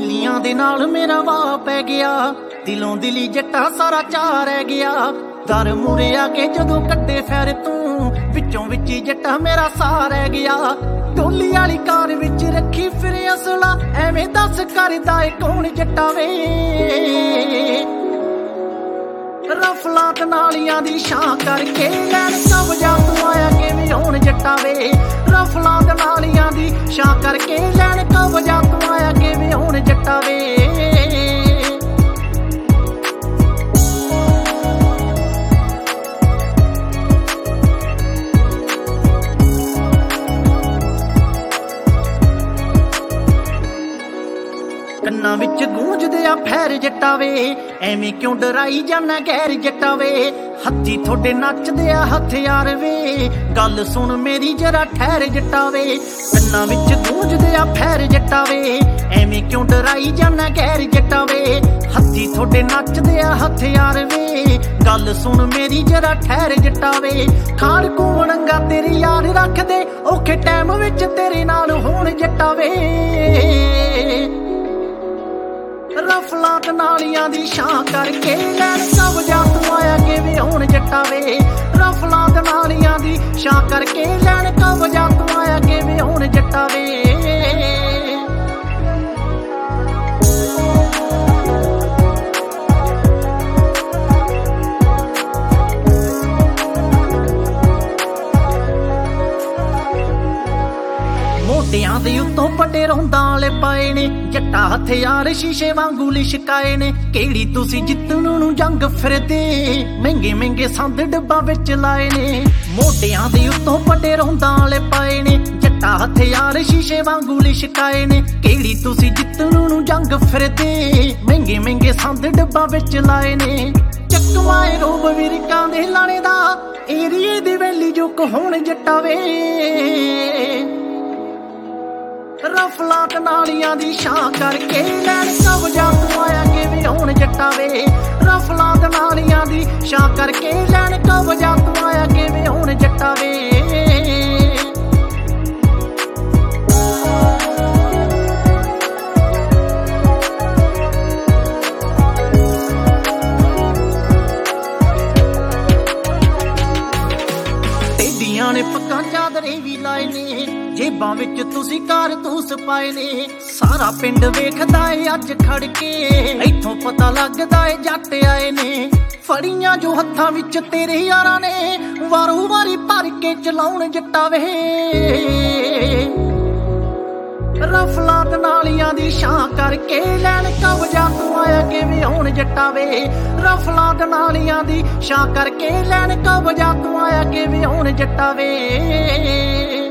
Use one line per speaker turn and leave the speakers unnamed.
ਬਿੱਲੀਆਂ ਦੇ ਨਾਲ ਮੇਰਾ ਵਾਹ ਪੈ ਗਿਆ, ਦਿਲੋਂ ਦਿਲੀ ਜੱਟਾ ਸਾਰਾ ਚਾਹ ਰਹਿ ਗਿਆ। ਦਰ ਮੂਰੇ ਆ ਕੇ ਜਦੋਂ ਕੱਢੇ ਫੈਰ ਤੂੰ, ਵਿੱਚੋਂ ਵਿੱਚ ਜੱਟਾ ਮੇਰਾ ਸਾਹ ਰਹਿ ਗਿਆ। ਟੋਲੀ ਵਾਲੀ ਕਾਰ ਵਿੱਚ ਰੱਖੀ ਫਿਰ ਅਸਲਾ, ਐਵੇਂ ਦੱਸ ਕਰਦਾ ਏ ਕੌਣ ਜੱਟਾ ਵੇ। ਰਫਲਾਂ ਤੇ ਨਾਲੀਆਂ ਦੀ ਛਾਂ ਕਰਕੇ ਲੈਣ ਕਬਜ਼ਾ ਤੂੰ ਆਇਆ ਕਿਵੇਂ ਹੁਣ ਜੱਟਾ ਵੇ। ਰਫਲਾਂ ਤੇ ਨਾਲੀਆਂ ਦੀ ਛਾਂ ਕਰਕੇ ਲੈਣ ਕਬਜ਼ਾ ਤੂੰ ਆਇਆ ਕਿਵੇਂ ਹੁਣ ਜੱਟਾ ਵੇ। ਕੰਨਾਂ ਵਿੱਚ ਗੂੰਜਦੇ ਆ ਫੈਰ ਜੱਟਾ ਵੇ, ਐਵੇਂ ਕਿਉਂ ਡਰਾਈ ਜਾਨਾ ਗੈਰ ਜੱਟਾ ਵੇ। ਹੱਥੀ ਥੋੜੇ ਨੱਚਦੇ ਆ ਹਥਿਆਰ ਵੇ, ਗੱਲ ਸੁਣ ਮੇਰੀ ਜਰਾ ਠਹਿਰ ਜੱਟਾ ਵੇ। ਕੰਨਾਂ ਵਿੱਚ ਗੂੰਜਦੇ ਆ ਫੈਰ ਜੱਟਾ ਵੇ, ਐਵੇਂ ਕਿਉਂ ਡਰਾਈ ਜਾਨਾ ਗੈਰ ਜੱਟਾ ਵੇ। ਹੱਥੀ ਥੋੜੇ ਨੱਚਦੇ ਆ ਹਥਿਆਰ ਵੇ, ਗੱਲ ਸੁਣ ਮੇਰੀ ਜਰਾ ਠਹਿਰ ਜੱਟਾ ਵੇ। ਖਾੜ ਕੂਣੰਗਾ ਤੇਰੀ ਯਾਰ ਰੱਖਦੇ, ਔਖੇ ਟਾਈਮ ਵਿੱਚ ਤੇਰੇ ਨਾਲ ਹੋਣ ਜੱਟਾ ਵੇ। ਰਫਲਾਂ ਤੇ ਨਾਲੀਆਂ ਦੀ ਛਾਂ ਕਰਕੇ ਲੈਣ ਕਬਜ਼ਾ ਤੂੰ ਆਇਆ ਕਿਵੇਂ ਹੁਣ ਜੱਟਾ ਵੇ। ਰਫਲਾਂ ਤੇ ਨਾਲੀਆਂ ਦੀ ਛਾਂ ਕਰਕੇ ਲੈਣ ਕਬਜ਼ਾ ਤੂੰ ਆਇਆ ਕਿਵੇਂ ਹੁਣ ਜੱਟਾ ਵੇ। ਮੋਢਿਆਂ ਦੇ ਉੱਤੋਂ ਵੱਡੇ ਰੌਂਦਾਂ ਵਾਲੇ ਪਾਏ ਨੇ, ਜੱਟਾ ਹਥਿਆਰ ਸ਼ੀਸ਼ੇ ਵਾਂਗੂ ਲਿਸ਼ਕਾਏ ਨੇ। ਕਿਹੜੀ ਤੁਸੀਂ ਜਿੱਤਣ ਨੂੰ ਜੰਗ ਫਿਰਦੇ, ਮਹਿੰਗੇ ਮਹਿੰਗੇ ਸੰਦ ਡੱਬਾਂ ਵਿੱਚ ਲਾਏ ਨੇ। ਮੋਢਿਆਂ ਦੇ ਉੱਤੋਂ ਵੱਡੇ ਰੌਂਦਾਂ ਵਾਲੇ ਪਾਏ ਨੇ, ਜੱਟਾ ਹਥਿਆਰ ਸ਼ੀਸ਼ੇ ਵਾਂਗੂ ਲਿਸ਼ਕਾਏ ਨੇ। ਕਿਹੜੀ ਤੁਸੀਂ ਜਿੱਤਣ ਨੂੰ ਜੰਗ ਫਿਰਦੇ, ਮਹਿੰਗੇ ਮਹਿੰਗੇ ਸੰਦ ਡੱਬਾਂ ਵਿੱਚ ਲਾਏ ਨੇ। ਚੱਕਵਾਏ ਰੋਬ ਵਿਰਕਾਂ ਦੇ ਲਾਣੇ ਦਾ, ਏਰੀਏ ਦੀ ਵੈਲੀ ਜੋ ਕਹੋਣ ਜੱਟਾ ਵੇ। ਰਫਲਾਂ ਤੇ ਨਾਲੀਆਂ ਦੀ ਛਾਂ ਕਰਕੇ ਲੈਣ ਕਬਜ਼ਾ ਤੂੰ ਆਇਆ ਕਿਵੇਂ ਹੁਣ ਜੱਟਾ ਵੇ। ਰਫਲਾਂ ਤੇ ਨਾਲੀਆਂ ਦੀ ਛਾਂ ਕਰਕੇ ਲੈਣ ਕਬਜ਼ਾ ਤੂੰ ਆਇਆ ਕਿਵੇਂ ਹੁਣ ਜੱਟਾ ਵੇ। ਟੇਡੀਆਂ ਨੇ ਪੱਕਾਂ ਚਾਦਰੇ ਵੀ ਲਾਏ ਨੇ, ਜੇਬਾਂ ਵਿੱਚ ਤੁਸੀਂ ਕਾਰਤੂਸ ਪਾਏ ਨੇ। ਸਾਰਾ ਪਿੰਡ ਵੇਖਦਾ ਏ ਅੱਜ ਖੜ ਕੇ, ਇੱਥੋਂ ਪਤਾ ਲੱਗਦਾ ਏ ਜੱਟ ਆਏ ਨੇ। ਫੜੀਆਂ ਜੋ ਹੱਥਾਂ ਵਿੱਚ ਤੇਰੇ ਯਾਰਾਂ ਨੇ, ਵਾਰੋ ਵਾਰੀ ਭਰ ਕੇ ਚਲਾਉਣ ਜੱਟਾ ਵੇ। ਰਫਲਾਂ ਤੇ ਨਾਲੀਆਂ ਦੀ ਛਾਂ ਕਰਕੇ ਲੈਣ ਕਬਜ਼ਾ ਤੂੰ ਆਇਆ ਕਿਵੇਂ ਹੁਣ ਜੱਟਾ ਵੇ। ਰਫਲਾਂ ਤੇ ਨਾਲੀਆਂ ਦੀ ਛਾਂ ਕਰਕੇ ਲੈਣ ਕਬਜ਼ਾ ਤੂੰ ਆਇਆ ਕਿਵੇਂ ਹੁਣ ਜੱਟਾ ਵੇ।